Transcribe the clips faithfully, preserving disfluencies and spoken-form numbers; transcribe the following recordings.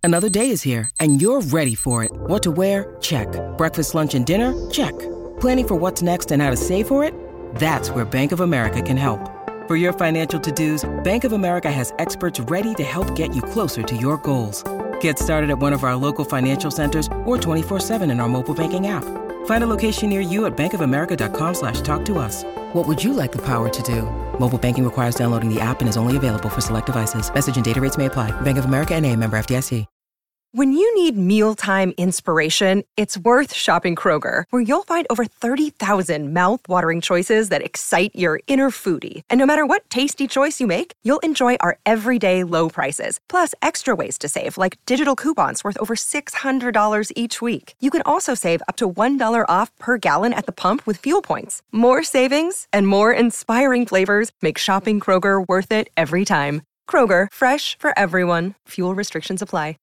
Another day is here, and you're ready for it. What to wear? Check. Breakfast, lunch, and dinner? Check. Planning for what's next and how to save for it? That's where Bank of America can help. For your financial to-dos, Bank of America has experts ready to help get you closer to your goals. Get started at one of our local financial centers or twenty-four seven in our mobile banking app. Find a location near you at bankofamerica.com slash talk to us. What would you like the power to do? Mobile banking requires downloading the app and is only available for select devices. Message and data rates may apply. Bank of America N A, member F D I C. When you need mealtime inspiration, it's worth shopping Kroger, where you'll find over thirty thousand mouth-watering choices that excite your inner foodie. And no matter what tasty choice you make, you'll enjoy our everyday low prices, plus extra ways to save, like digital coupons worth over six hundred dollars each week. You can also save up to one dollar off per gallon at the pump with fuel points. More savings and more inspiring flavors make shopping Kroger worth it every time. Kroger, fresh for everyone. Fuel restrictions apply.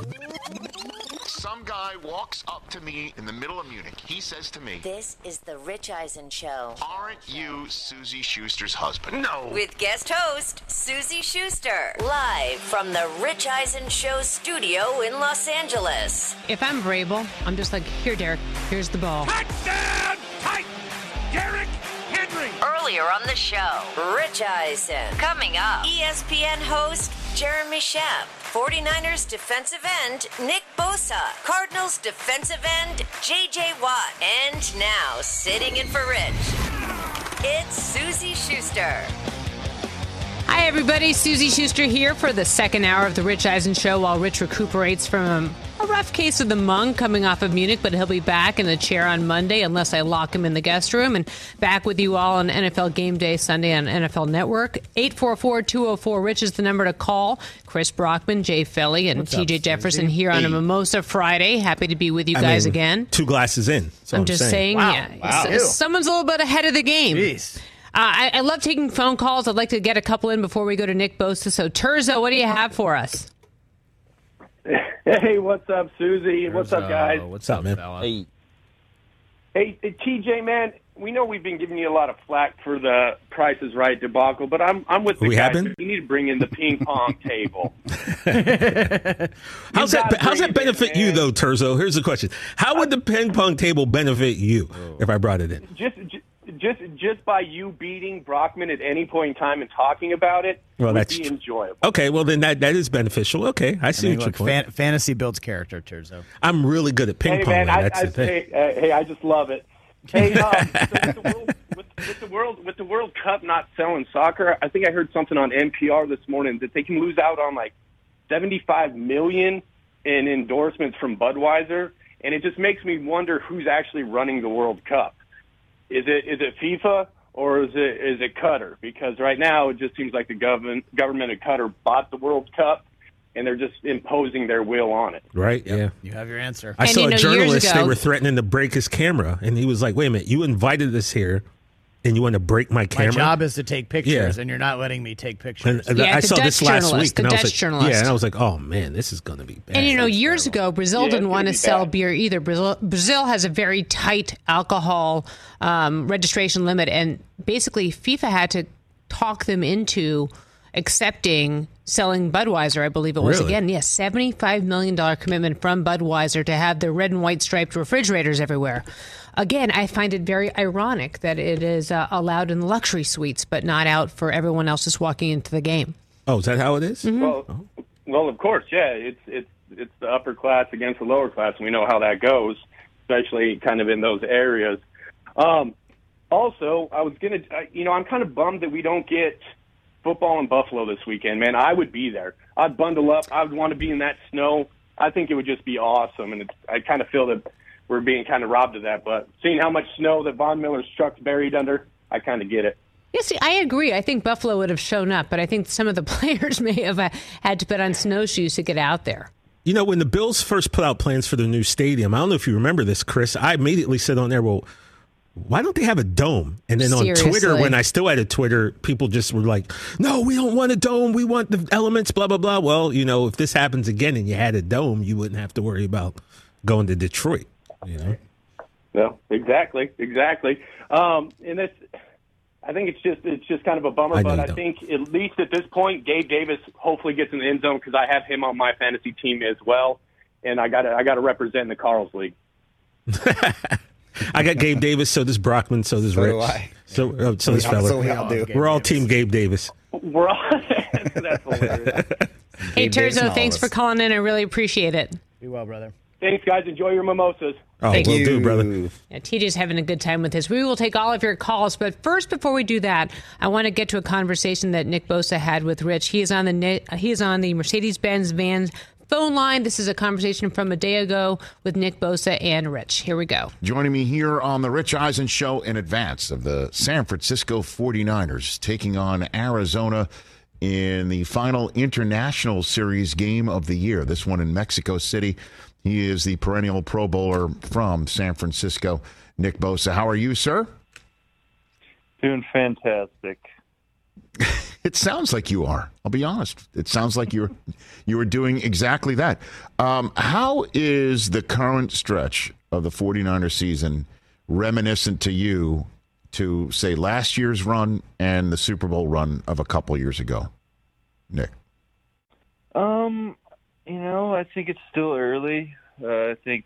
Some guy walks up to me in the middle of Munich. He says to me, "This is the Rich Eisen Show. Aren't you Susie Schuster's husband?" No. With guest host, Susie Schuster. Live from the Rich Eisen Show studio in Los Angeles. If I'm Vrabel, I'm just like, here, Derek, here's the ball. Touchdown, Titan, Derek Henry. Earlier on the show, Rich Eisen. Coming up, E S P N host Jeremy Schaap. forty-niners defensive end Nick Bosa. Cardinals defensive end J J Watt. And now, sitting in for Rich, it's Susie Schuster. Hi, everybody. Susie Schuster here for the second hour of the Rich Eisen Show while Rich recuperates from a rough case of the mung coming off of Munich, but he'll be back in the chair on Monday unless I lock him in the guest room. And back with you all on N F L Game Day Sunday on N F L Network. eight four four, two oh four, RICH is the number to call. Chris Brockman, Jay Philly, and What's T J up, Jefferson Susie? here on a Hey. Mimosa Friday. Happy to be with you I guys mean, again. Two glasses in. That's all I'm I'm just saying, Wow. yeah. Wow. S- someone's a little bit ahead of the game. Jeez. Uh, I, I love taking phone calls. I'd like to get a couple in before we go to Nick Bosa. So, Terzo, what do you have for us? Hey, what's up, Susie? What's up, guys? What's up, man? Hey. Hey, hey, T J, man, we know we've been giving you a lot of flack for the Price is Right debacle, but I'm I'm with the We guys. have been? You need to bring in the ping pong table. How's You that? gotta How's bring that it in, benefit you, man. though, Terzo? Here's the question: how would the ping pong table benefit you if I brought it in? Just, ju- just, just by you beating Brockman at any point in time and talking about it, Well, would that's be tr- enjoyable. Okay, well then that that is beneficial. Okay, I see I mean, what look, your point. fan- fantasy builds character, Terzo. I'm really good at ping Hey, pong. man, man. I, That's I, the thing. hey, uh, hey, I just love it. Hey, um, so with, the world, with, with the world, with the World Cup not selling soccer, I think I heard something on N P R this morning that they can lose out on like seventy-five million in endorsements from Budweiser, and it just makes me wonder who's actually running the World Cup. Is it is it FIFA or is it is it Qatar? Because right now it just seems like the government government of Qatar bought the World Cup, and they're just imposing their will on it. Right? Yeah. You have your answer. I And, saw you know, a years journalist. ago- They were threatening to break his camera, and he was like, "Wait a minute! You invited us here, and you want to break my My camera?" job is to take pictures, Yeah. and you're not letting me take And, pictures. and Yeah, I the saw Dutch this last journalist, week, the and I was Dutch like, journalist. "Yeah," and I was like, "Oh man, this is going to be bad." And, you know, That's years terrible. ago, Brazil Yeah, it's didn't gonna want to be sell bad. beer either. Brazil, Brazil has a very tight alcohol um, registration limit, and basically FIFA had to talk them into accepting selling Budweiser, I believe it was. Really? Again, yes, seventy-five million dollars commitment from Budweiser to have the red and white striped refrigerators everywhere. Again, I find it very ironic that it is uh, allowed in the luxury suites, but not out for everyone else just walking into the game. Oh, is that how it is? Mm-hmm. Well, well, of course, yeah. It's it's it's the upper class against the lower class, and we know how that goes, especially kind of in those areas. Um, also, I was gonna, uh, you know, I'm kind of bummed that we don't get football in Buffalo this weekend. Man, I would be there. I'd bundle up. I would want to be in that snow. I think it would just be awesome, and it's, I kind of feel that we're being kind of robbed of that. But seeing how much snow that Von Miller's truck's buried under, I kind of get it. Yes, I agree. I think Buffalo would have shown up, but I think some of the players may have uh, had to put on snowshoes to get out there. You know, when the Bills first put out plans for their new stadium, I don't know if you remember this, Chris, I immediately said on there, well, why don't they have a dome? And then on Seriously. Twitter, when I still had a Twitter, people just were like, no, we don't want a dome. We want the elements, blah, blah, blah. Well, you know, if this happens again and you had a dome, you wouldn't have to worry about going to Detroit, you know? No, exactly, exactly. Um, and it's, I think it's just it's just kind of a bummer, I know but you I don't. think at least at this point, Gabe Davis hopefully gets in the end zone because I have him on my fantasy team as well, and I got I got to represent the Carls League. I got Gabe Davis, so does Brockman, so does So Rich. do I. So, uh, so does So Feller. we all do. We're all Team Gabe Davis. We're all that's hilarious. Hey, Gabe Davis and Terzo, all thanks of for us. calling in. I really appreciate it. Be well, brother. Thanks, guys. Enjoy your mimosas. Oh, Thank will you. do, brother. Yeah, T J's having a good time with this. We will take all of your calls, but first, before we do that, I want to get to a conversation that Nick Bosa had with Rich. He is on the Ni- he is on the Mercedes-Benz Vans phone line. This is a conversation from a day ago with Nick Bosa and Rich. Here we go. Joining me here on the Rich Eisen Show in advance of the San Francisco forty-niners taking on Arizona in the final International Series game of the year, this one in Mexico City. He is the perennial Pro Bowler from San Francisco, Nick Bosa. How are you, sir? Doing fantastic. It sounds like you are. I'll be honest. It sounds like you're you are doing exactly that. Um, how is the current stretch of the forty-niner season reminiscent to you to, say, last year's run and the Super Bowl run of a couple years ago, Nick? Um, you know, I think it's still early. Uh, I think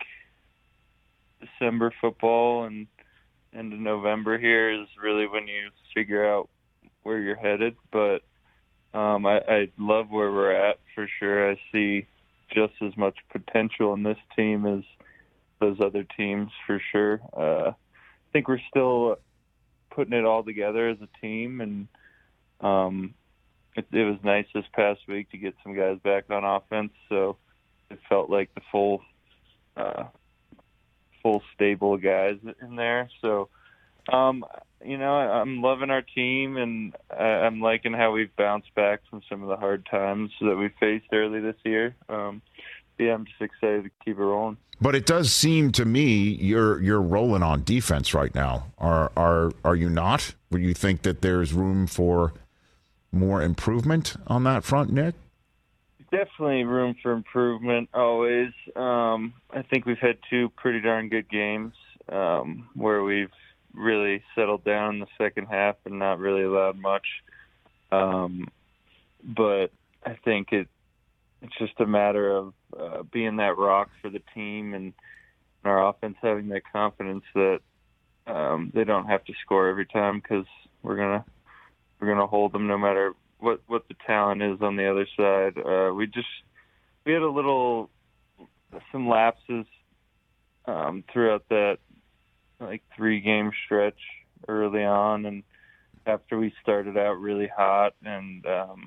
December football and end of November here is really when you figure out where you're headed. But um, I, I love where we're at for sure. I see just as much potential in this team as those other teams for sure. Uh, I think we're still putting it all together as a team, and um, it, it was nice this past week to get some guys back on offense. So it felt like the full, uh, full stable of guys in there. So, um, you know, I'm loving our team, and I'm liking how we've bounced back from some of the hard times that we faced early this year. Um, yeah, I'm just excited to keep it rolling. But it does seem to me you're you're rolling on defense right now. Are are are you not? Would you think that there's room for more improvement on that front, Nick? Definitely room for improvement, always. Um, I think we've had two pretty darn good games um, where we've really settled down in the second half and not really allowed much. Um, but I think it it's just a matter of uh, being that rock for the team and our offense having that confidence that um, they don't have to score every time because we're gonna we're gonna hold them no matter what, what the talent is on the other side. Uh, we just we had a little some lapses um, throughout that like three game stretch early on, and after we started out really hot, and um,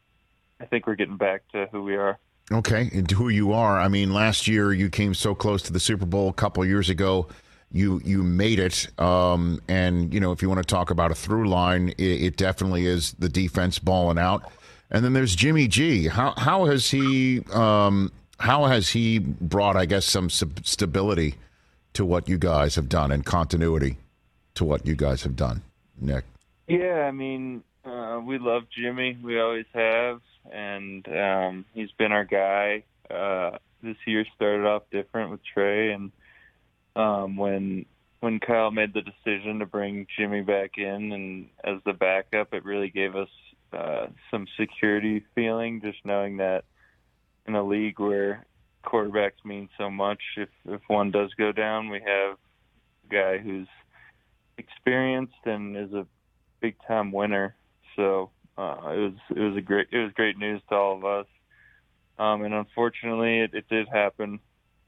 I think we're getting back to who we are. Okay, and who you are. I mean, last year you came so close to the Super Bowl. A couple of years ago, you you made it. Um, and, you know, if you want to talk about a through line, it, it definitely is the defense balling out. And then there's Jimmy G. How how has he um, how has he brought, I guess, some sub- stability to what you guys have done and continuity to what you guys have done, Nick? Yeah, I mean, uh, we love Jimmy. We always have. And um, he's been our guy. Uh, this year started off different with Trey, and um, when when Kyle made the decision to bring Jimmy back in and as the backup, it really gave us uh, some security feeling, just knowing that in a league where quarterbacks mean so much, if if one does go down, we have a guy who's experienced and is a big time winner. So. Uh, it was it was a great it was great news to all of us, um, and unfortunately it, it did happen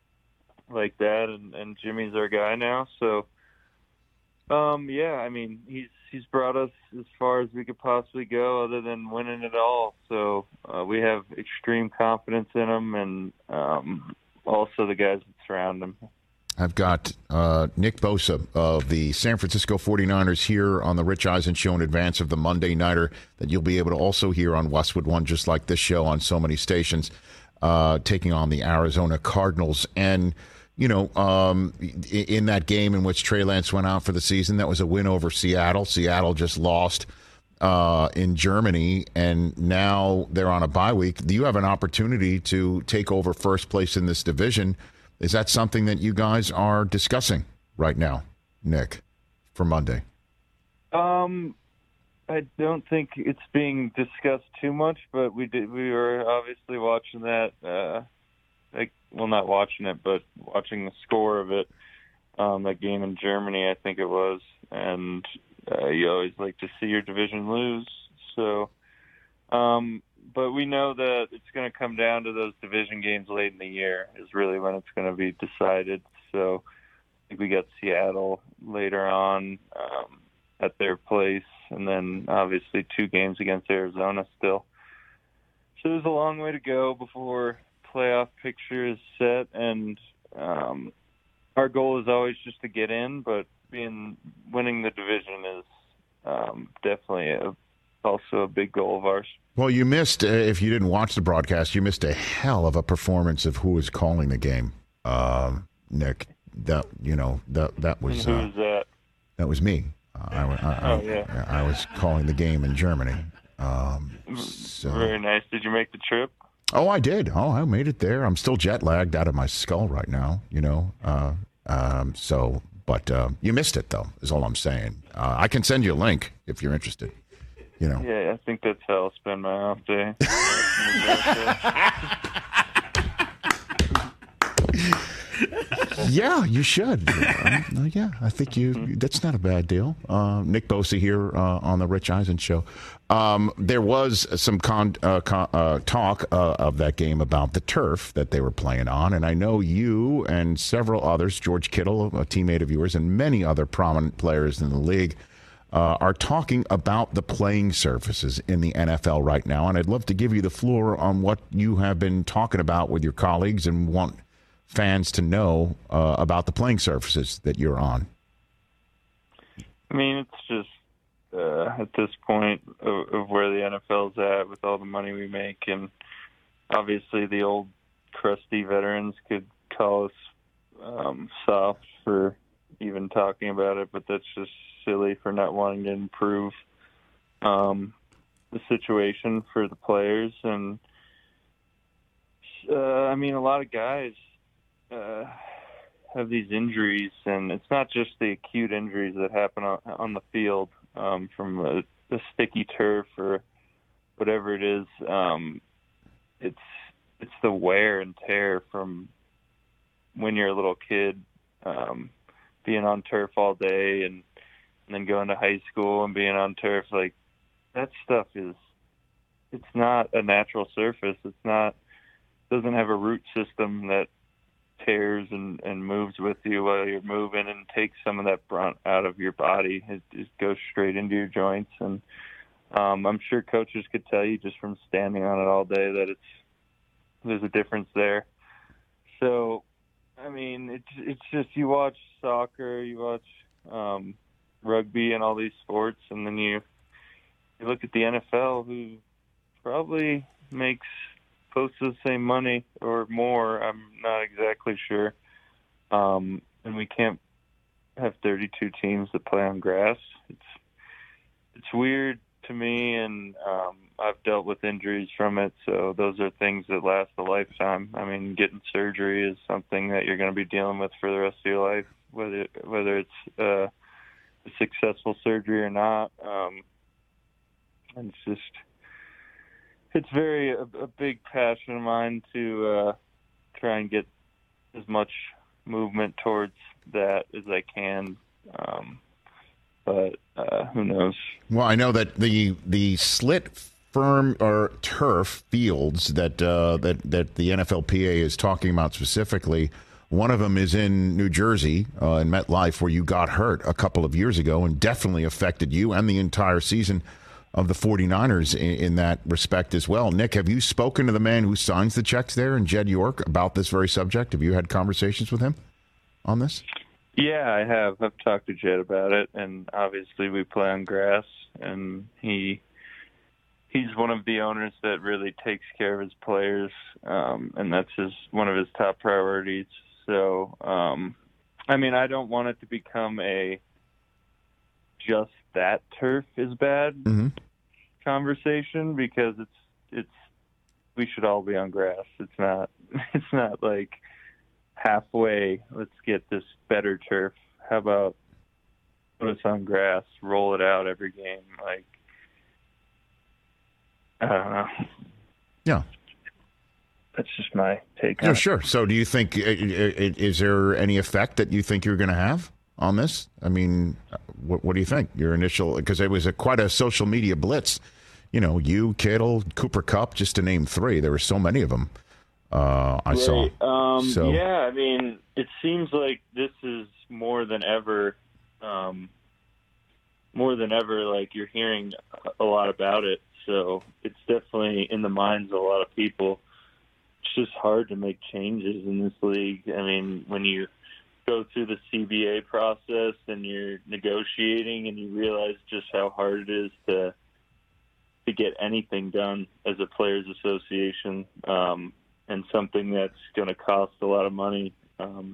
like that, and, and Jimmy's our guy now. So, um, yeah, I mean he's he's brought us as far as we could possibly go, other than winning it all. So uh, we have extreme confidence in him, and um, also the guys that surround him. I've got uh, Nick Bosa of the San Francisco forty-niners here on the Rich Eisen Show in advance of the Monday Nighter that you'll be able to also hear on Westwood One, just like this show on so many stations, uh, taking on the Arizona Cardinals. And, you know, um, in that game in which Trey Lance went out for the season, that was a win over Seattle. Seattle just lost uh, in Germany, and now they're on a bye week. You have an opportunity to take over first place in this division. Is that something that you guys are discussing right now, Nick, for Monday? Um, I don't think it's being discussed too much, but we did. We were obviously watching that. Uh, like, well, not watching it, but watching the score of it. Um, that game in Germany, I think it was, and uh, you always like to see your division lose. So, um, but we know that it's going to come down to those division games late in the year. Is really when it's going to be decided. So, I think we got Seattle later on um, at their place. And then, obviously, two games against Arizona still. So there's a long way to go before playoff picture is set. And um, our goal is always just to get in, but being winning the division is um, definitely a, also a big goal of ours. Well, you missed, uh, if you didn't watch the broadcast, you missed a hell of a performance of who was calling the game, uh, Nick. That, you know, that, that was... And who uh, was that? That was me. I, I, I, oh, yeah. I, I was calling the game in Germany. Um, so. Very nice. Did you make the trip? Oh, I did. Oh, I made it there. I'm still jet lagged out of my skull right now, you know. Uh, um, so, but uh, you missed it, though, is all I'm saying. Uh, I can send you a link if you're interested, you know. Yeah, I think that's how I'll spend my off day. Yeah, you should. Uh, yeah, I think you. That's not a bad deal. Uh, Nick Bosa here uh, on the Rich Eisen Show. Um, there was some con, uh, con, uh, talk uh, of that game about the turf that they were playing on, and I know you and several others, George Kittle, a teammate of yours, and many other prominent players in the league, uh, are talking about the playing surfaces in the N F L right now. And I'd love to give you the floor on what you have been talking about with your colleagues and want fans to know uh, about the playing surfaces that you're on. I mean, it's just uh, at this point of, of where the N F L's at with all the money we make, and obviously the old crusty veterans could call us um, soft for even talking about it, but that's just silly for not wanting to improve um, the situation for the players. And uh, I mean, a lot of guys Uh, have these injuries, and it's not just the acute injuries that happen on, on the field um, from a, a sticky turf or whatever it is. Um, it's it's the wear and tear from when you're a little kid, um, being on turf all day, and, and then going to high school and being on turf. Like, that stuff is, it's not a natural surface. It's not, doesn't have a root system that tears and, and moves with you while you're moving and takes some of that brunt out of your body. It just goes straight into your joints. And um, I'm sure coaches could tell you just from standing on it all day that it's there's a difference there. So, I mean, it's, it's just you watch soccer, you watch um, rugby and all these sports, and then you, you look at the N F L, who probably makes close to the same money or more. I'm not exactly sure. Um, and we can't have thirty-two teams that play on grass. It's it's weird to me, and um, I've dealt with injuries from it, so those are things that last a lifetime. I mean, getting surgery is something that you're going to be dealing with for the rest of your life, whether whether it's uh, a successful surgery or not. Um, and it's just It's very a, a big passion of mine to uh, try and get as much movement towards that as I can, um, but uh, who knows? Well, I know that the the slit firm or turf fields that uh, that that the N F L P A is talking about specifically. One of them is in New Jersey, uh, in MetLife, where you got hurt a couple of years ago and definitely affected you and the entire season of the 49ers in, in that respect as well. Nick, have you spoken to the man who signs the checks there in Jed York about this very subject? Have you had conversations with him on this? Yeah, I have. I've talked to Jed about it, and obviously we play on grass, and he he's one of the owners that really takes care of his players, um, and that's his one of his top priorities. So, um, I mean, I don't want it to become a just that turf is bad mm-hmm. conversation, because it's it's we should all be on grass. It's not it's not like halfway, let's get this better turf. How about put us on grass, roll it out every game? Like, I don't know. Yeah. That's just my take on Yeah, it. sure. So do you think, is there any effect that you think you're going to have on this? I mean, what, what do you think? Your initial, because it was a, quite a social media blitz. You know, you, Kittle, Cooper Kupp, just to name three. There were so many of them uh, I right. saw. Um, so. Yeah, I mean, it seems like this is more than ever, um, more than ever, like you're hearing a lot about it. So it's definitely in the minds of a lot of people. It's just hard to make changes in this league. I mean, when you go through the C B A process and you're negotiating and you realize just how hard it is to to get anything done as a players association, um, and something that's going to cost a lot of money. Um,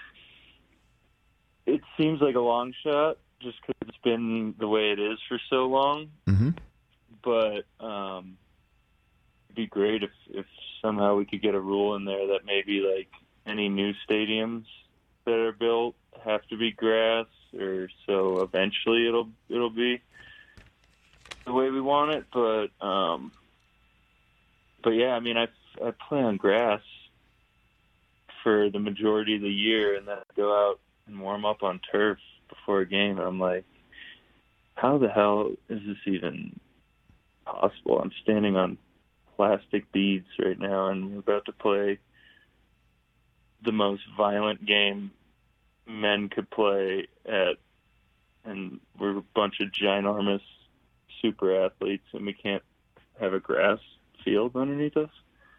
it seems like a long shot just because it's been the way it is for so long. Mm-hmm. But um, it'd be great if, if somehow we could get a rule in there that maybe like any new stadiums that are built have to be grass, or so eventually it'll it'll be the way we want it. But um, but yeah, I mean, I I play on grass for the majority of the year, and then I go out and warm up on turf before a game, and I'm like, how the hell is this even possible? I'm standing on plastic beads right now, and we're about to play the most violent game men could play at, and we're a bunch of ginormous super athletes, and we can't have a grass field underneath us.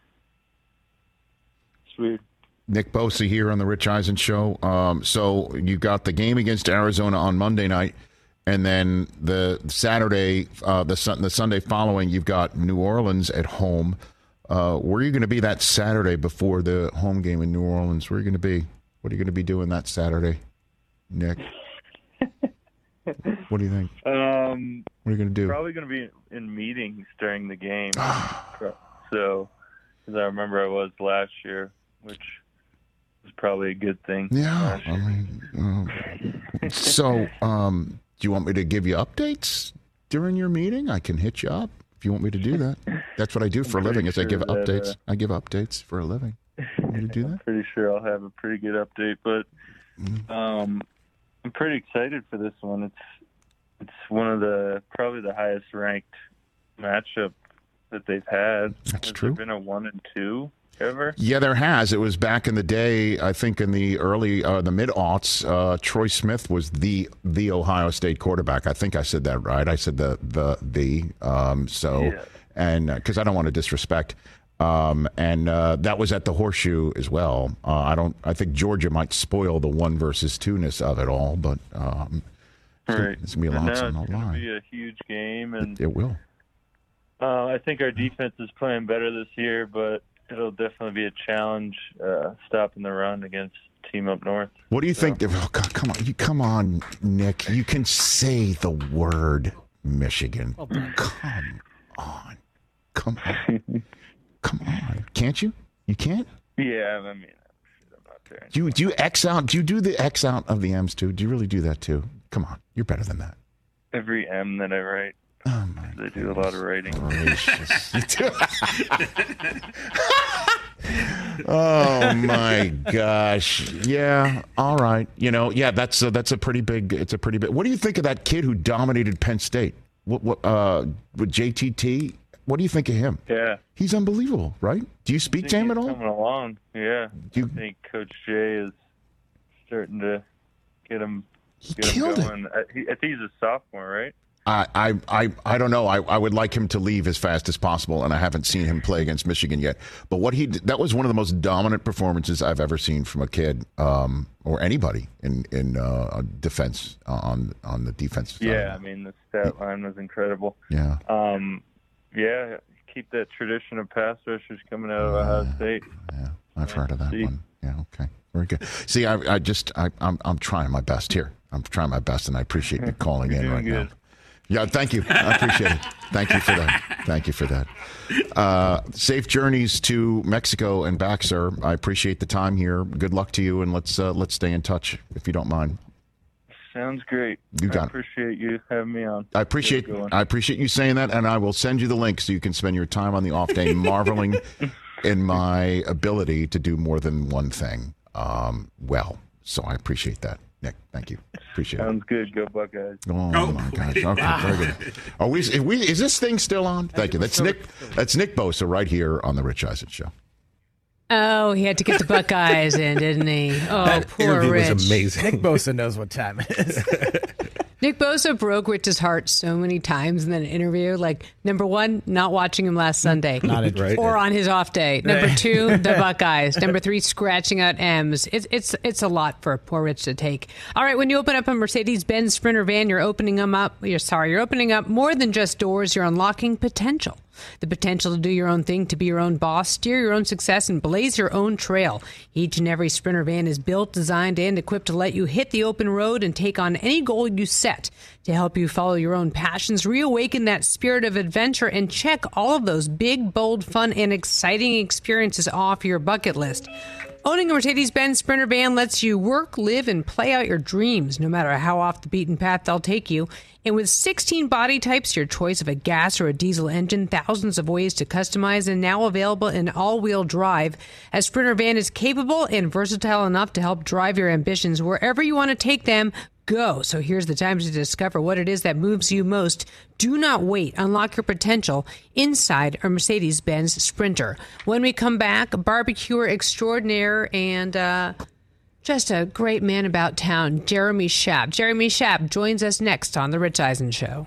It's weird. Nick Bosa here on the Rich Eisen Show. Um, so you got the game against Arizona on Monday night, and then the Saturday, uh, the sun, the Sunday following, you've got New Orleans at home. Uh, where are you going to be that Saturday before the home game in New Orleans? Where are you going to be? What are you going to be doing that Saturday, Nick? What do you think? Um, what are you going to do? Probably going to be in meetings during the game. So, because I remember I was last year, which was probably a good thing. Yeah. I mean, uh, so, um, do you want me to give you updates during your meeting? I can hit you up if you want me to do that. That's what I do for a living. Is sure I give that, updates. Uh, I give updates for a living. Want me to do that? I'm pretty sure I'll have a pretty good update, but um, I'm pretty excited for this one. It's it's one of the probably the highest ranked matchup that they've had. That's has true. There been a one and two ever? Yeah, there has. It was back in the day. I think in the early, uh, the mid aughts, uh, Troy Smith was the the Ohio State quarterback. I think I said that right. I said the the the. Um, so yeah. and because uh, I don't want to disrespect. Um, and uh, that was at the Horseshoe as well. Uh, I don't. I think Georgia might spoil the one versus two-ness of it all, but um, it's, right. gonna, it's gonna be a lot no, on the it's line. It's gonna be a huge game, and it, it will. Uh, I think our defense is playing better this year, but it'll definitely be a challenge uh, stopping the run against team up north. What do you so. think? Oh, God, come on, you come on, Nick. You can say the word Michigan. Oh, come on, come on. Come on, can't you? You can't? Yeah, I mean, I'm not there. Do you, do you X out? Do you do the X out of the M's too? Do you really do that too? Come on, you're better than that. Every M that I write, oh my they do a lot of writing. Oh my gosh! Yeah, all right. You know, yeah, that's a, that's a pretty big. It's a pretty big. What do you think of that kid who dominated Penn State? What what uh with J T T? What do you think of him? Yeah. He's unbelievable, right? Do you speak to him at all? Coming along, yeah. You, I think Coach Jay is starting to get him, he get killed him going. I, he, I think he's a sophomore, right? I, I, I, I don't know. I, I would like him to leave as fast as possible, and I haven't seen him play against Michigan yet. But what he that was one of the most dominant performances I've ever seen from a kid um, or anybody in in uh, defense on on the defensive side. Yeah, I mean the stat line was incredible. Yeah. Um, yeah, keep that tradition of pass rushers coming out of Ohio State. Yeah, I've yeah, heard of that see. one. Yeah, okay, very good. See, I, I just I, I'm I'm trying my best here. I'm trying my best, and I appreciate you calling You're in doing right good. now. Yeah, thank you. I appreciate it. Thank you for that. Thank you for that. Uh, safe journeys to Mexico and back, sir. I appreciate the time here. Good luck to you, and let's uh, let's stay in touch if you don't mind. Sounds great. You got I it. appreciate you having me on. I appreciate Good going. I appreciate you saying that, and I will send you the link so you can spend your time on the off day marveling in my ability to do more than one thing um, well. So I appreciate that, Nick. Thank you. Appreciate it. Sounds good. Go Buckeyes. Oh, my gosh. Okay, very good. Are we, is we, is this thing still on? Thank you. That's Nick That's Nick Bosa right here on the Rich Eisen Show. Oh, he had to get the Buckeyes in, didn't he? Oh, That poor interview Rich. was amazing. Nick Bosa knows what time it is. Nick Bosa broke Rich's heart so many times in that interview. Like, number one, not watching him last Sunday. Not interested. Or on his off day. Number two, the Buckeyes. Number three, scratching out M's. It's it's it's a lot for poor Rich to take. All right, when you open up a Mercedes-Benz Sprinter van, you're opening them up. You're sorry, you're opening up more than just doors. You're unlocking potential. The potential to do your own thing, to be your own boss, steer your own success, and blaze your own trail. Each and every Sprinter van is built, designed, and equipped to let you hit the open road and take on any goal you set. To help you follow your own passions, reawaken that spirit of adventure, and check all of those big, bold, fun, and exciting experiences off your bucket list. Owning a Mercedes-Benz Sprinter van lets you work, live, and play out your dreams, no matter how off the beaten path they'll take you. And with sixteen body types, your choice of a gas or a diesel engine, thousands of ways to customize, and now available in all-wheel drive, a Sprinter van is capable and versatile enough to help drive your ambitions wherever you want to take them. Go. So here's the time to discover what it is that moves you most. Do not wait. Unlock your potential inside a Mercedes-Benz Sprinter. When we come back, barbecuer extraordinaire and uh, just a great man about town, Jeremy Schaap. Jeremy Schaap joins us next on The Rich Eisen Show.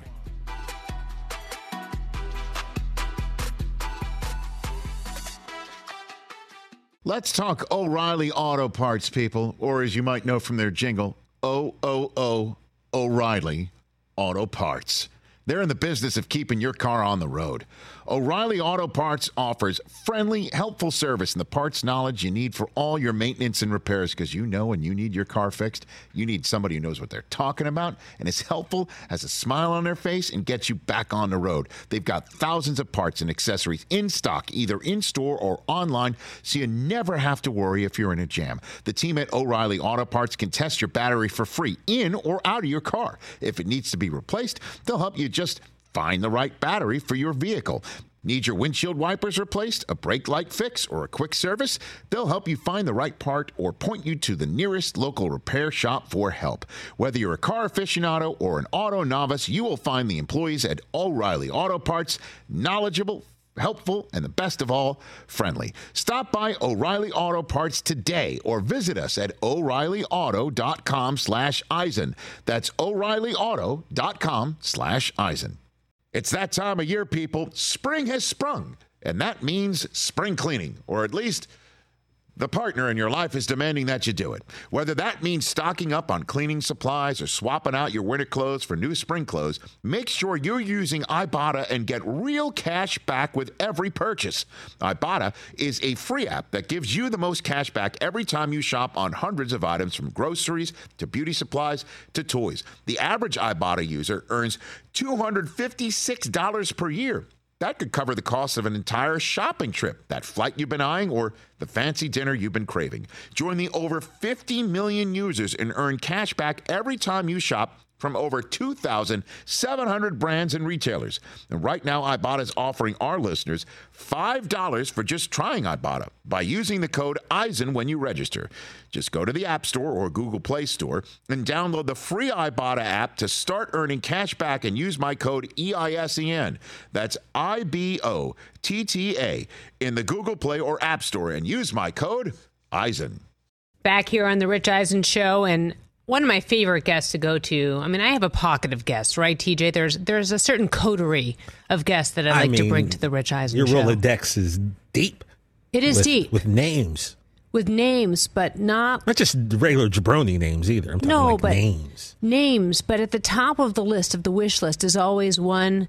Let's talk O'Reilly Auto Parts, people, or as you might know from their jingle, O O O O'Reilly Auto Parts. They're in the business of keeping your car on the road. O'Reilly Auto Parts offers friendly, helpful service and the parts knowledge you need for all your maintenance and repairs, because you know when you need your car fixed, you need somebody who knows what they're talking about and is helpful, has a smile on their face, and gets you back on the road. They've got thousands of parts and accessories in stock, either in-store or online, so you never have to worry if you're in a jam. The team at O'Reilly Auto Parts can test your battery for free in or out of your car. If it needs to be replaced, they'll help you just find the right battery for your vehicle. Need your windshield wipers replaced, a brake light fix, or a quick service? They'll help you find the right part or point you to the nearest local repair shop for help. Whether you're a car aficionado or an auto novice, you will find the employees at O'Reilly Auto Parts knowledgeable, helpful, and the best of all, friendly. Stop by O'Reilly Auto Parts today or visit us at O'Reilly Auto dot com slash Eisen. That's O'Reilly Auto dot com slash Eisen. It's that time of year, people. Spring has sprung, and that means spring cleaning, or at least the partner in your life is demanding that you do it. Whether that means stocking up on cleaning supplies or swapping out your winter clothes for new spring clothes, make sure you're using Ibotta and get real cash back with every purchase. Ibotta is a free app that gives you the most cash back every time you shop on hundreds of items, from groceries to beauty supplies to toys. The average Ibotta user earns two hundred fifty-six dollars per year. That could cover the cost of an entire shopping trip, that flight you've been eyeing, or the fancy dinner you've been craving. Join the over fifty million users and earn cash back every time you shop from over two thousand seven hundred brands and retailers. And right now, Ibotta is offering our listeners five dollars for just trying Ibotta by using the code Eisen when you register. Just go to the App Store or Google Play Store and download the free Ibotta app to start earning cash back and use my code E I S E N. That's I B O T T A in the Google Play or App Store and use my code Eisen. Back here on The Rich Eisen Show, and one of my favorite guests to go to, I mean, I have a pocket of guests, right, T J? There's there's a certain coterie of guests that I like I mean, to bring to the Rich Eisen your Show. Your Rolodex is deep. It is with, deep. With names. With names, but not... Not just regular jabroni names either. I'm talking no, like but names. Names, but at the top of the list, of the wish list, is always one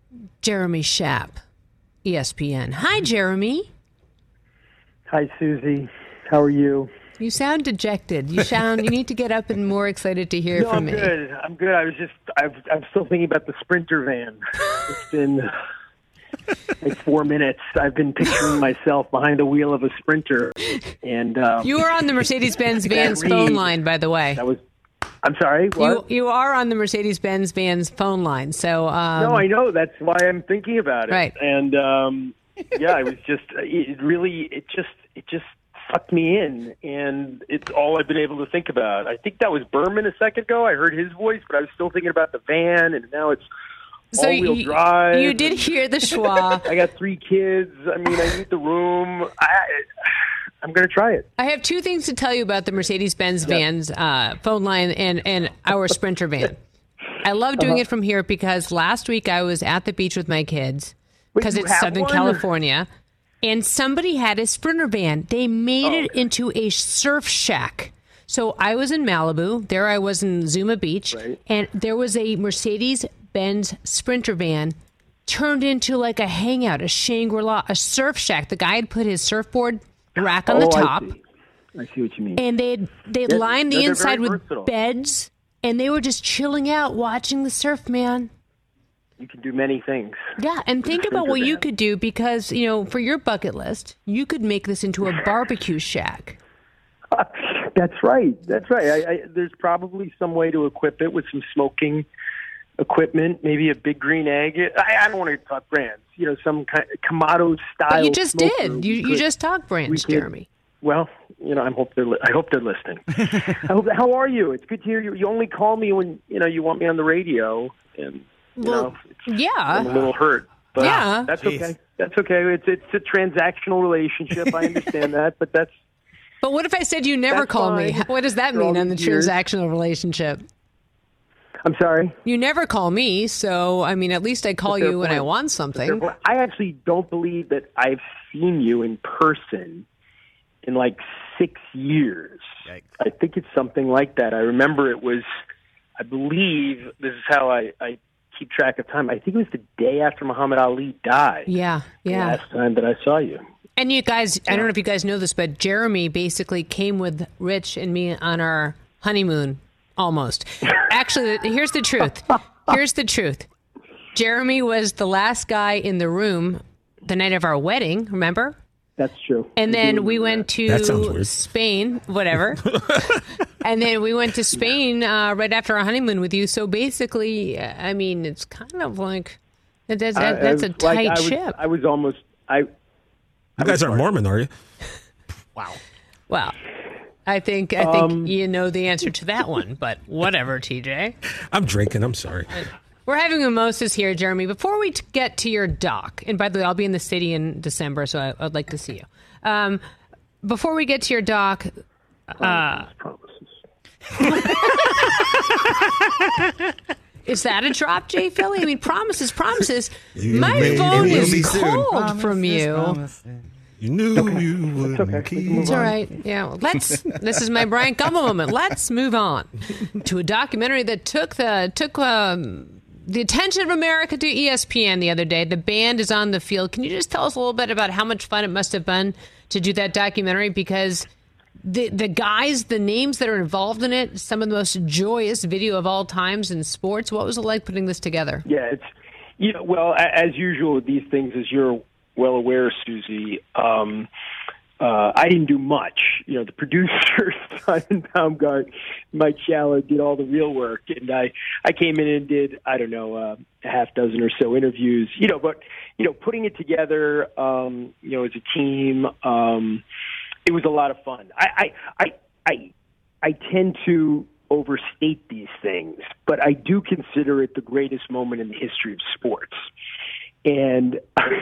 Jeremy Schaap, E S P N. Hi, Jeremy. Hi, Susie. How are you? You sound dejected. You sound. You need to get up and more excited to hear no, from I'm me. I'm good. I'm good. I was just. I've, I'm still thinking about the Sprinter van. It's been like four minutes. I've been picturing myself behind the wheel of a Sprinter, and um, you were on the Mercedes-Benz Vans phone line, by the way. That was I'm sorry, what? You, you are on the Mercedes-Benz Vans phone line, so... Um, no, I know. That's why I'm thinking about it. Right. And, um, yeah, it was just, it really, it just, it just sucked me in, and it's all I've been able to think about. I think that was Berman a second ago. I heard his voice, but I was still thinking about the van, and now it's so all-wheel you, drive. You did hear the schwa. I got three kids. I mean, I need the room. I... I'm going to try it. I have two things to tell you about the Mercedes-Benz yeah. Vans uh, phone line and, and our Sprinter van. I love doing uh-huh. it from here because last week I was at the beach with my kids because it's Southern one? California, and somebody had a Sprinter van. They made oh, it okay. into a surf shack. So I was in Malibu. There I was in Zuma Beach, right. and there was a Mercedes-Benz Sprinter van turned into like a hangout, a Shangri-La, a surf shack. The guy had put his surfboard rack on oh, the top. I see. I see what you mean. And they'd, they'd yeah, line the inside with versatile. beds, and they were just chilling out watching the surf, man. You can do many things. Yeah, and think about what van. you could do because, you know, for your bucket list, you could make this into a barbecue shack. That's right. That's right. I, I, there's probably some way to equip it with some smoking equipment, maybe a big green egg. I, I don't want to talk brands. You know, some kind of Kamado style. But you just smoker. did. You could, you just talked brands, could, Jeremy. Well, you know, I hope they're. Li- I hope they're listening. I hope, how are you? It's good to hear you. You only call me when you know you want me on the radio, and you well, know, it's, yeah, I'm a little hurt. But yeah, that's Jeez. okay. That's okay. It's it's a transactional relationship. I understand that, but that's. But what if I said you never that's call fine. me? What does that For mean on the years. transactional relationship? I'm sorry? You never call me, so, I mean, at least I call you when I want something. I actually don't believe that I've seen you in person in like six years. Yikes. I think it's something like that. I remember it was, I believe, this is how I, I keep track of time. I think it was the day after Muhammad Ali died. Yeah, yeah. The last time that I saw you. And you guys, I don't know if you guys know this, but Jeremy basically came with Rich and me on our honeymoon. Almost. Actually, here's the truth. Here's the truth. Jeremy was the last guy in the room the night of our wedding, remember? That's true. And I then we went that. to Spain, whatever. And then we went to Spain uh, right after our honeymoon with you. So basically, I mean, it's kind of like, that, that, I, that's a like, tight I was, ship. I was almost, I. You I guys aren't Mormon, are you? Wow. Wow. I think I think um, you know the answer to that one, but whatever, T J. I'm drinking. I'm sorry. We're having mimosas here, Jeremy. Before we t- get to your doc, and by the way, I'll be in the city in December, so I, I'd like to see you. Um, before we get to your doc, uh, promises. Is that a drop, Jay Philly? I mean, promises, promises. You My phone is cold promises, from you. Promises. You knew okay. you wouldn't okay. keep It's all right. Yeah. Well, let's. This is my Brian Gumble moment. Let's move on to a documentary that took the took um, the attention of America to E S P N the other day. The band is on the field. Can you just tell us a little bit about how much fun it must have been to do that documentary? Because the the guys, the names that are involved in it, some of the most joyous video of all times in sports. What was it like putting this together? Yeah, it's you know well as usual with these things, as you're well aware, Susie, um, uh, I didn't do much. You know, the producers, Simon Baumgart, Mike Shallow, did all the real work, and I, I came in and did, I don't know, uh, a half dozen or so interviews. You know, but you know, putting it together, um, you know, as a team, um, it was a lot of fun. I, I, I, I, I tend to overstate these things, but I do consider it the greatest moment in the history of sports. And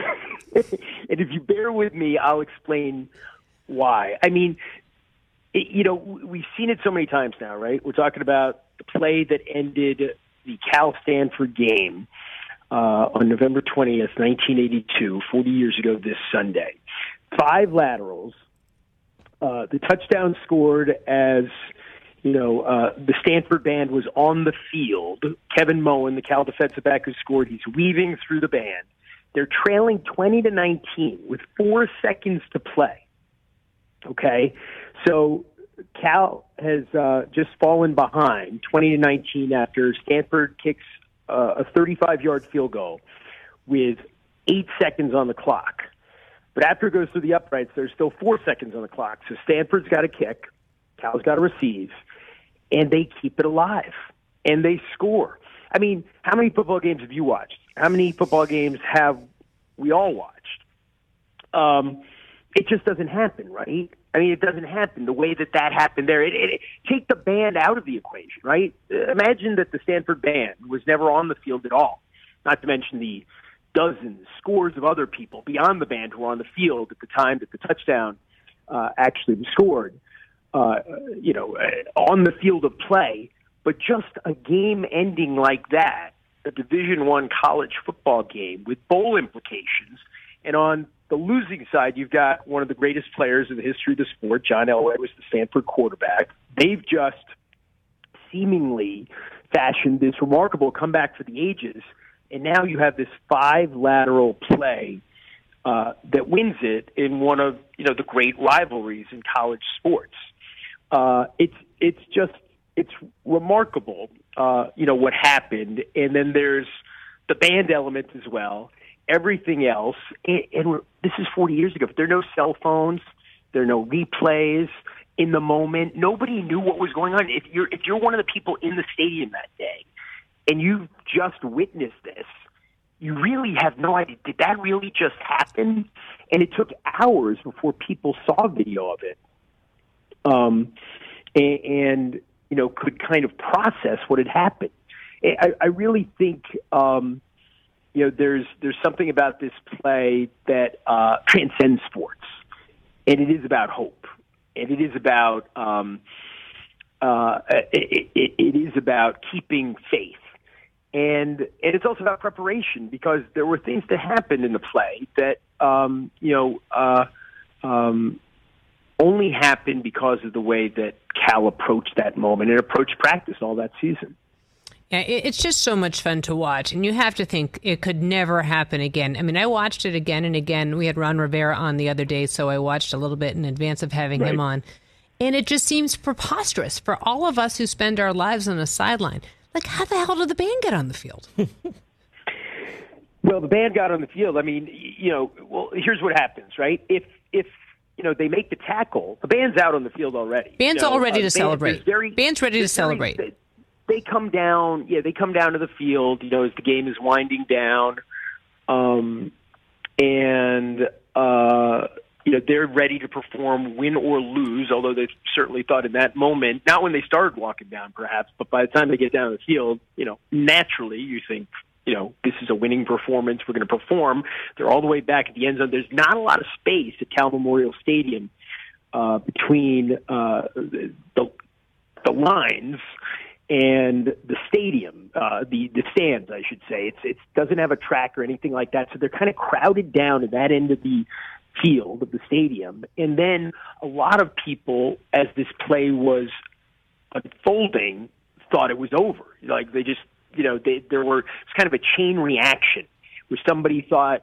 and if you bear with me, I'll explain why. I mean, it, you know, we've seen it so many times now, right? We're talking about the play that ended the Cal-Stanford game uh, on November twentieth, nineteen eighty-two, forty years ago this Sunday. Five laterals. Uh, the touchdown scored as, you know, uh, the Stanford band was on the field. Kevin Moen, the Cal defensive back who scored, he's weaving through the band. They're trailing twenty to nineteen with four seconds to play. Okay, so Cal has uh, just fallen behind twenty to nineteen after Stanford kicks uh, a thirty-five-yard field goal with eight seconds on the clock. But after it goes through the uprights, there's still four seconds on the clock. So Stanford's got to kick, Cal's got to receive, and they keep it alive, and they score. I mean, how many football games have you watched? How many football games have we all watched? Um, it just doesn't happen, right? I mean, it doesn't happen the way that that happened there. It, it, it, take the band out of the equation, right? Imagine that the Stanford band was never on the field at all, not to mention the dozens, scores of other people beyond the band who were on the field at the time that the touchdown uh, actually was scored, uh, you know, on the field of play. But just a game ending like that, a Division One college football game with bowl implications, and on the losing side, you've got one of the greatest players in the history of the sport. John Elway was the Stanford quarterback. They've just seemingly fashioned this remarkable comeback for the ages, and now you have this five lateral play uh, that wins it in one of you know the great rivalries in college sports. Uh, it's it's just it's remarkable, uh, you know what happened, and then there's the band element as well. Everything else, and, and this is forty years ago. There are no cell phones. There are no replays in the moment. Nobody knew what was going on. If you're if you're one of the people in the stadium that day, and you just witnessed this, you really have no idea. Did that really just happen? And it took hours before people saw video of it, um, and, and you know could kind of process what had happened. I, I really think. Um, You know, there's there's something about this play that uh, transcends sports, and it is about hope, and it is about um, uh, it, it, it is about keeping faith, and and it's also about preparation because there were things that happened in the play that um, you know uh, um, only happened because of the way that Cal approached that moment and approached practice all that season. Yeah, it's just so much fun to watch, and you have to think it could never happen again. I mean, I watched it again and again. We had Ron Rivera on the other day, so I watched a little bit in advance of having right. him on. And it just seems preposterous for all of us who spend our lives on a sideline. Like, how the hell did the band get on the field? Well, the band got on the field. I mean, you know, well, here's what happens, right? If, if you know, they make the tackle, the band's out on the field already. Band's you know, all ready uh, to band, celebrate. Very, band's ready to celebrate. Very, They come down, yeah. They come down to the field, you know, as the game is winding down, um, and uh, you know they're ready to perform, win or lose. Although they certainly thought in that moment, not when they started walking down, perhaps, but by the time they get down to the field, you know, naturally you think, you know, this is a winning performance. We're going to perform. They're all the way back at the end zone. There's not a lot of space at Cal Memorial Stadium uh, between uh, the, the the lines and the stadium, uh, the the stands, I should say. It's it doesn't have a track or anything like that, so they're kind of crowded down at that end of the field of the stadium. And then a lot of people, as this play was unfolding, thought it was over. Like they just, you know, they, there were it's kind of a chain reaction where somebody thought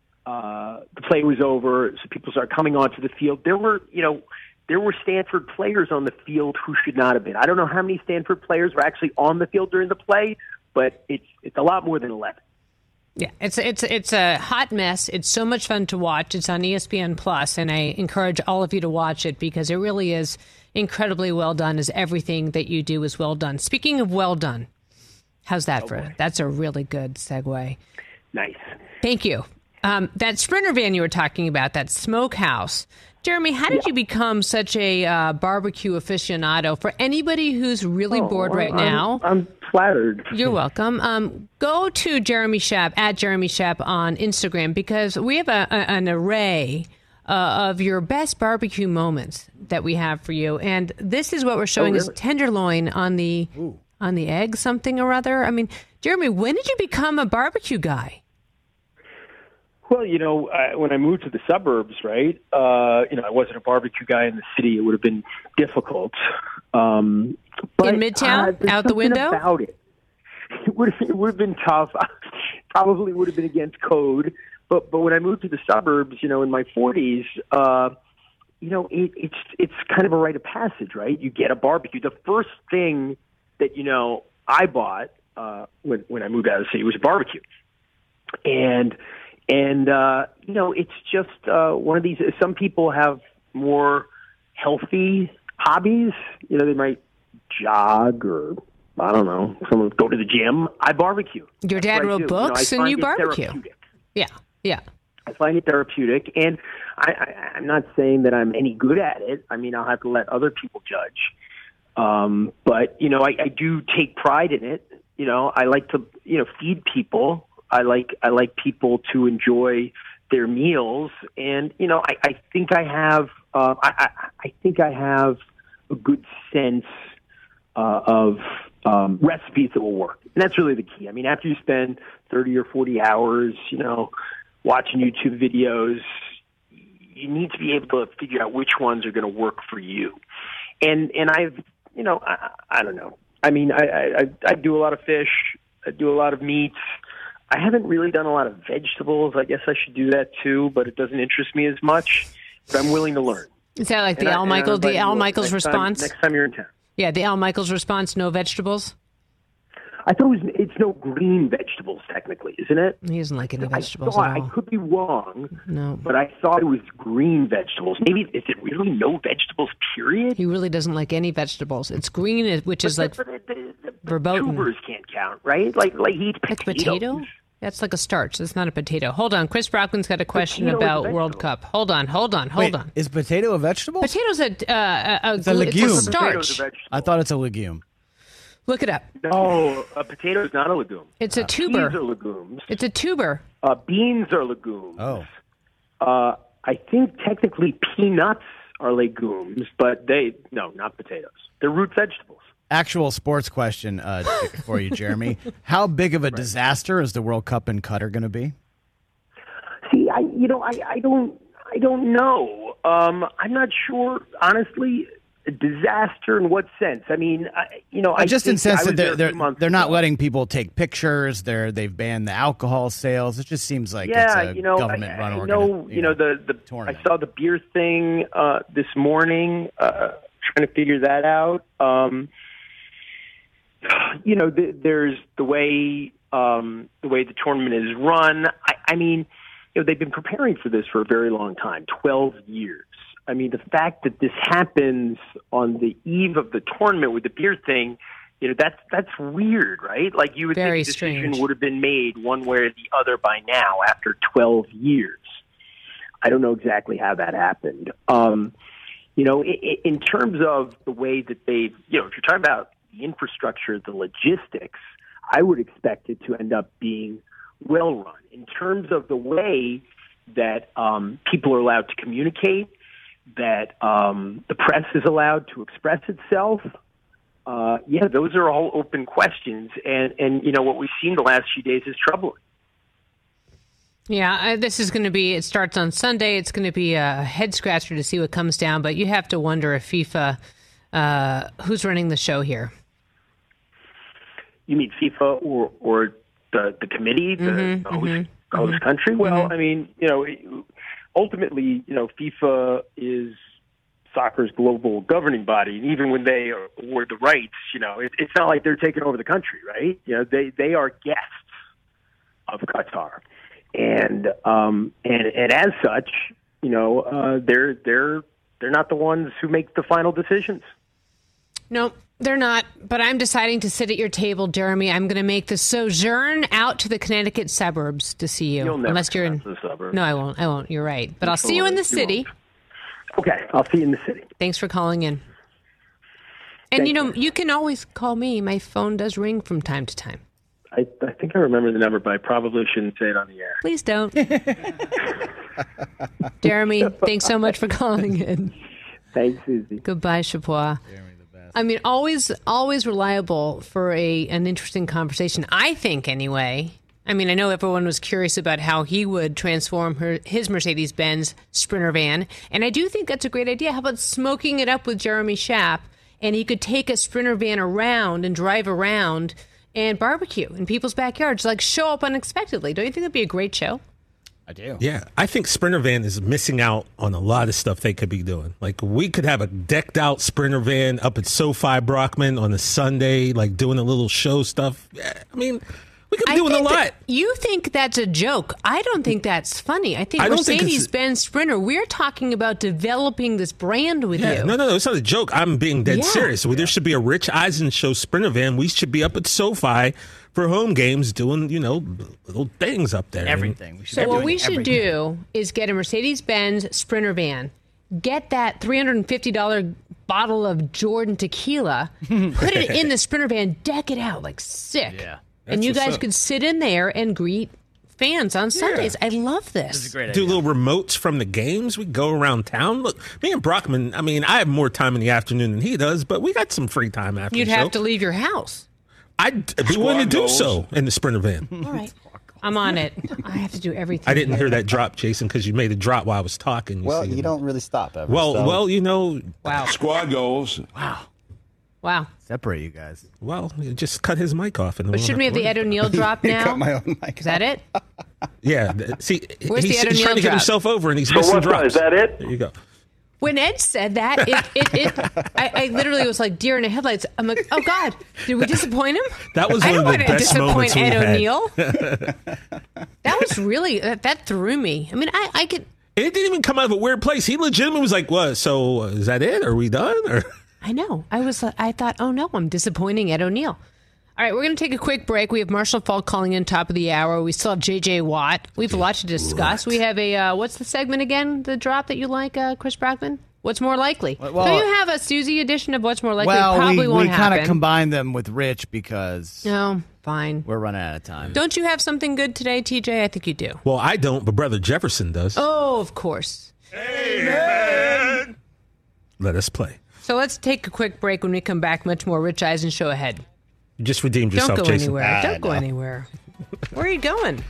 uh, the play was over, so people started coming onto the field. There were, you know. There were Stanford players on the field who should not have been. I don't know how many Stanford players were actually on the field during the play, but it's it's a lot more than eleven. Yeah, it's it's it's a hot mess. It's so much fun to watch. It's on E S P N Plus, and I encourage all of you to watch it because it really is incredibly well done. As everything that you do is well done. Speaking of well done, how's that oh, for? Boy. That's a really good segue. Nice. Thank you. Um, that Sprinter van you were talking about, that smokehouse. Jeremy, how did yeah. you become such a uh, barbecue aficionado? For anybody who's really oh, bored right I'm, now. I'm flattered. You're welcome. Um, go to Jeremy Schaap, at Jeremy Schaap on Instagram, because we have a, a, an array uh, of your best barbecue moments that we have for you. And this is what we're showing oh, really? is tenderloin on the, on the egg something or other. I mean, Jeremy, when did you become a barbecue guy? Well, you know, I, when I moved to the suburbs, right, uh, you know, I wasn't a barbecue guy in the city. It would have been difficult. Um, but, in Midtown? Uh, out the window? About it. It would have, it would have been tough. Probably would have been against code. But but when I moved to the suburbs, you know, in my forties, uh, you know, it, it's it's kind of a rite of passage, right? You get a barbecue. The first thing that, you know, I bought uh, when, when I moved out of the city was a barbecue. And... And, uh, you know, it's just uh, one of these, some people have more healthy hobbies. You know, they might jog or, I don't know, someone go to the gym, I barbecue. Your dad wrote books, you know, and you barbecue. Yeah, yeah. I find it therapeutic, and I, I, I'm not saying that I'm any good at it. I mean, I'll have to let other people judge. Um, but, you know, I, I do take pride in it. You know, I like to, you know, feed people. I like I like people to enjoy their meals, and you know, I, I think I have uh, I, I, I think I have a good sense uh, of um, recipes that will work, and that's really the key. I mean, after you spend thirty or forty hours, you know, watching YouTube videos, you need to be able to figure out which ones are going to work for you. And and I've you know I, I don't know. I mean, I, I I do a lot of fish. I do a lot of meats. I haven't really done a lot of vegetables. I guess I should do that too, but it doesn't interest me as much. But I'm willing to learn. Is that like the and Al I, Michaels, the Al Michaels next response? Time, next time you're in town. Yeah, the Al Michaels response, no vegetables? I thought it was, it's no green vegetables, technically, isn't it? He doesn't like any vegetables I, thought, at all. I could be wrong, no. but I thought it was green vegetables. Maybe, is it really no vegetables, period? He really doesn't like any vegetables. It's green, which is but like the, the, the, the verboten. Tubers can't count, right? Like, like he eats potatoes. Like potato? That's like a starch. That's not a potato. Hold on. Chris Brockman's got a question Potato about World Cup. Hold on, hold on, hold Wait, on. Is potato a vegetable? Potato's a, uh, a, it's a legume. It's a starch. A I thought it's a legume. Look it up. No, a potato is not a legume. It's a uh, tuber. Peas are legumes. It's a tuber. Uh, beans are legumes. Oh. Uh, I think technically peanuts are legumes, but they, no, not potatoes. They're root vegetables. Actual sports question uh, for you, Jeremy. How big of a disaster is the World Cup in Qatar going to be? See, I, you know, I, I don't, I don't know. Um, I'm not sure, honestly. A disaster in what sense? I mean, I, you know, I just in sense that they're they're, they're not ago. letting people take pictures. They're they've banned the alcohol sales. It just seems like yeah, it's a you know, government I, run I organi- know, you, you know, know, the the tournament. I saw the beer thing uh, this morning. Uh, trying to figure that out. Um, you know, the, there's the way um, the way the tournament is run. I, I mean, you know, they've been preparing for this for a very long time, twelve years. I mean, the fact that this happens on the eve of the tournament with the beer thing, you know, that's that's weird, right? Like you would Very think a decision strange. would have been made one way or the other by now after twelve years. I don't know exactly how that happened. Um, you know, in, in terms of the way that they've, you know, if you're talking about the infrastructure, the logistics, I would expect it to end up being well run. In terms of the way that um, people are allowed to communicate, that um, the press is allowed to express itself, uh, yeah, those are all open questions. And, and, you know, what we've seen the last few days is troubling. Yeah, I, this is going to be, it starts on Sunday. It's going to be a head scratcher to see what comes down, but you have to wonder if FIFA, uh, who's running the show here? You mean FIFA or, or the, the committee, the, Mm-hmm, the host, mm-hmm, host mm-hmm. country? Well, Mm-hmm. I mean, you know, it, ultimately, you know, FIFA is soccer's global governing body, and even when they award the rights, you know, it, it's not like they're taking over the country, right? You know, they they are guests of Qatar, and um, and and as such, you know, uh, they're they're they're not the ones who make the final decisions. No, they're not. But I'm deciding to sit at your table, Jeremy. I'm going to make the sojourn out to the Connecticut suburbs to see you. You'll never Unless you're in the suburbs. No, I won't. I won't. You're right. But I'll see you in the You city. won't. Okay, I'll see you in the city. Thanks for calling in. And, Thank you know, you. you can always call me. My phone does ring from time to time. I, I think I remember the number, but I probably shouldn't say it on the air. Please don't. Jeremy, thanks so much for calling in. Thanks, Susie. Goodbye, Chapois. I mean, always, always reliable for a an interesting conversation. I think, anyway. I mean, I know everyone was curious about how he would transform her, his Mercedes-Benz Sprinter van, and I do think that's a great idea. How about smoking it up with Jeremy Schaap, and he could take a Sprinter van around and drive around and barbecue in people's backyards, like show up unexpectedly. Don't you think that'd be a great show? I do. Yeah, I think Sprinter van is missing out on a lot of stuff they could be doing. Like, we could have a decked out Sprinter van up at SoFi Brockman on a Sunday, like doing a little show stuff. Yeah, I mean, We could be I doing a think lot. that- you think that's a joke. I don't think that's funny. I think I don't think it's- Mercedes-Benz Sprinter, we're talking about developing this brand with Yeah, you. no, no, no, it's not a joke. I'm being dead Yeah. serious. Well, there should be a Rich Eisen show Sprinter van. We should be up at SoFi for home games doing, you know, little things up there. Everything. We should So be what doing we should everything. do is get a Mercedes-Benz Sprinter van, get that three hundred fifty dollars bottle of Jordan tequila, put it in the Sprinter van, deck it out like sick. Yeah. And That's you what's guys up. could sit in there and greet fans on Sundays. I love this. This is a great Do idea. little remotes from the games. We go around town. Look, me and Brockman, I mean, I have more time in the afternoon than he does, but we got some free time after You'd the show. have to leave your house. I'd be willing to do so in the Sprinter van. All right. I'm on it. I have to do everything. I didn't hear that drop, Jason, because you made a drop while I was talking. You Well, see. you don't really stop ever. Well, so- well, you know. Wow. Squad goals. Wow. Separate you guys. Well, you just cut his mic off. And But shouldn't we have the Ed O'Neill drop now? cut my own mic Is that it? Yeah. th- See, Where's he's, the Ed he's trying O'Neill to get drop? himself over, and he's So missing what's drops. that? Is that it? There you go. When Ed said that, it, it, it I, I literally was like deer in the headlights. I'm like, oh God, did we disappoint him? That was I one don't of the want to best moments disappoint we've Ed had. O'Neill. That was really that, that threw me. I mean, I, I could. It didn't even come out of a weird place. He legitimately was like, "What? So uh, is that it? Are we done?" Or I know. I was. I thought, oh no, I'm disappointing Ed O'Neill. All right, we're going to take a quick break. We have Marshall Falk calling in top of the hour. We still have J J Watt. We have a lot to discuss. We have a uh, what's the segment again? The drop that you like, uh, Chris Brockman? What's more likely? Well- Do you have a Susie edition of What's More Likely? Well, Probably we, won't we kind happen. of combined them with Rich because No, fine. we're running out of time. Don't you have something good today, T J? I think you do. well, I don't, but Brother Jefferson does. Oh, of course. Amen. Let us play. So let's take a quick break. When we come back, much more Rich Eisen show ahead. You just redeemed Don't yourself, go Jason. anywhere. Ah, Don't go no. anywhere. Where are you going?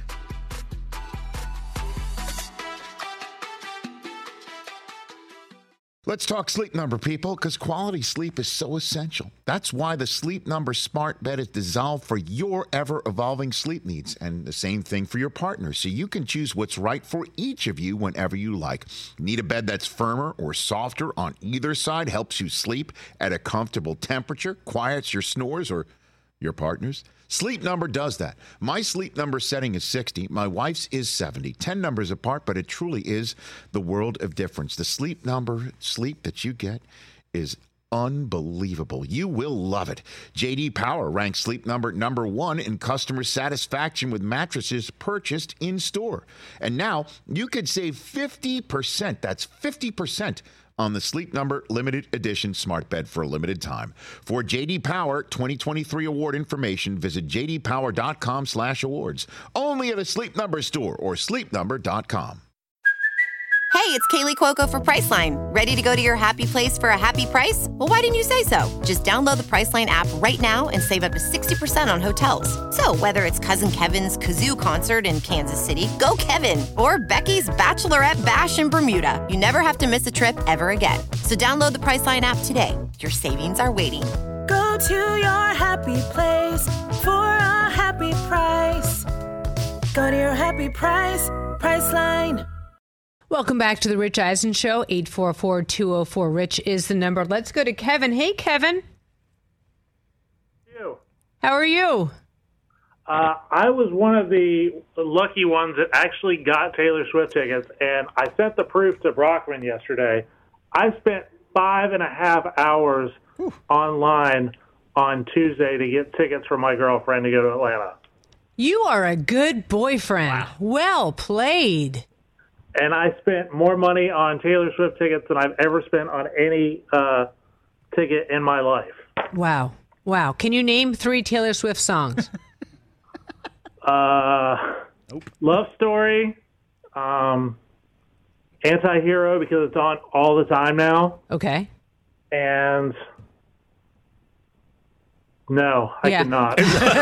Let's talk Sleep Number, people, because quality sleep is so essential. That's why the Sleep Number smart bed is designed for your ever-evolving sleep needs, and the same thing for your partner, so you can choose what's right for each of you whenever you like. Need a bed that's firmer or softer on either side, helps you sleep at a comfortable temperature, quiets your snores or your partner's? Sleep Number does that. My Sleep Number setting is sixty. My wife's is seventy. ten numbers apart, but it truly is the world of difference. The Sleep Number sleep that you get is unbelievable. You will love it. J D Power ranks Sleep Number number one in customer satisfaction with mattresses purchased in store. And now you could save fifty percent. That's fifty percent on the Sleep Number limited edition smart bed for a limited time. For J D Power twenty twenty-three award information, visit j d power dot com slash awards. Only at a Sleep Number store or sleep number dot com. Hey, it's Kaylee Cuoco for Priceline. Ready to go to your happy place for a happy price? Well, why didn't you say so? Just download the Priceline app right now and save up to sixty percent on hotels. So whether it's Cousin Kevin's Kazoo Concert in Kansas City, go Kevin, or Becky's Bachelorette Bash in Bermuda, you never have to miss a trip ever again. So download the Priceline app today. Your savings are waiting. Go to your happy place for a happy price. Go to your happy price, Priceline. Welcome back to the Rich Eisen Show. eight four four, two oh four, RICH is the number. Let's go to Kevin. Hey, Kevin. You. How are you? Uh, I was one of the lucky ones that actually got Taylor Swift tickets, and I sent the proof to Brockman yesterday. I spent five and a half hours Whew. online on Tuesday to get tickets for my girlfriend to go to Atlanta. You are a good boyfriend. Wow. Well played. And I spent more money on Taylor Swift tickets than I've ever spent on any uh, ticket in my life. Wow. Wow. Can you name three Taylor Swift songs? uh, nope. Love Story, um, Anti-Hero, because it's on all the time now. Okay. And no, I yeah. cannot.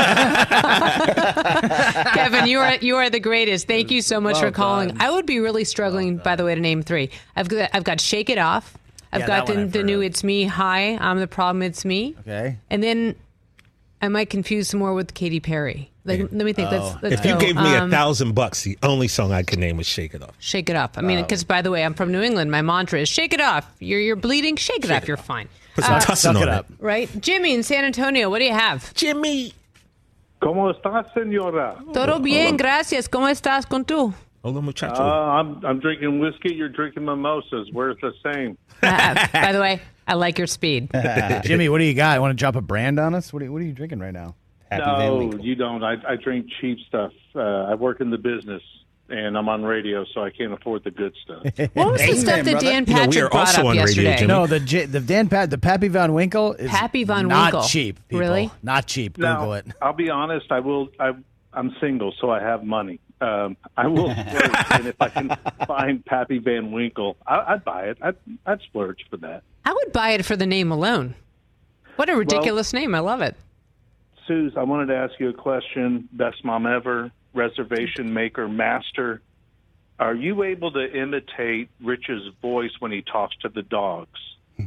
Kevin, you are you are the greatest. Thank you so much well for calling. done. I would be really struggling, well by the way, to name three. I've got I've got Shake It Off. I've Yeah, got that one the, I've the heard new of. It's Me. Hi, I'm the problem. It's me. Okay. And then I might confuse some more with Katy Perry. Like, let me think. Oh, let's let's If go. you gave me Um, a thousand bucks, the only song I could name was "Shake It Off." Shake It Off. I mean, because by the way, I'm from New England. My mantra is "Shake it off." You're you're bleeding. Shake it Shake off. it You're off. fine. Put some Uh, tussin on it it. up. Right, Jimmy in San Antonio. What do you have? Jimmy. ¿Cómo estás, señora? Todo bien, gracias. ¿Cómo estás con tú? Hola, muchacho. Uh, I'm I'm drinking whiskey. You're drinking mimosas. We're the same. Uh, by the way, I like your speed. Jimmy, what do you got? Want to drop a brand on us? What are, what are you drinking right now? Happy no, you don't. I, I drink cheap stuff. Uh, I work in the business, and I'm on radio, so I can't afford the good stuff. What was the Amen, stuff that brother. Dan Patrick You know, we are brought also up on radio, yesterday? Jimmy. No, the J, the Dan Pat the Pappy Von Winkle is Pappy Von not Winkle. cheap. People. Really? Not cheap. Now, Google it. I'll be honest. I will. I, I'm single, so I have money. Um, I will splurge, and if I can find Pappy Van Winkle, I, I'd buy it. I'd, I'd splurge for that. I would buy it for the name alone. What a ridiculous well, name. I love it. Suze, I wanted to ask you a question. Best mom ever, reservation maker, master. Are you able to imitate Rich's voice when he talks to the dogs?